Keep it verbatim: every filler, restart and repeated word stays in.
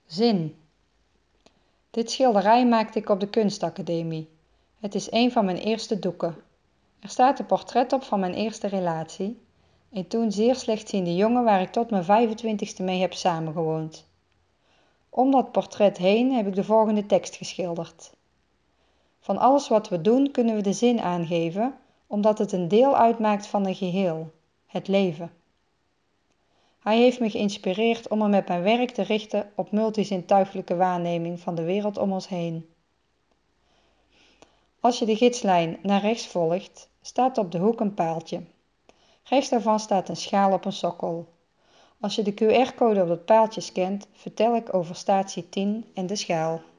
Zin. Dit schilderij maakte ik op de kunstacademie. Het is een van mijn eerste doeken. Er staat een portret op van mijn eerste relatie. Een toen zeer slechtziende jongen waar ik tot mijn vijfentwintigste mee heb samengewoond. Om dat portret heen heb ik de volgende tekst geschilderd. Van alles wat we doen kunnen we de zin aangeven, omdat het een deel uitmaakt van een geheel, het leven. Hij heeft me geïnspireerd om me met mijn werk te richten op multizintuiglijke waarneming van de wereld om ons heen. Als je de gidslijn naar rechts volgt, staat op de hoek een paaltje. Rechts daarvan staat een schaal op een sokkel. Als je de Q R-code op het paaltje scant, vertel ik over statie tien en de schaal.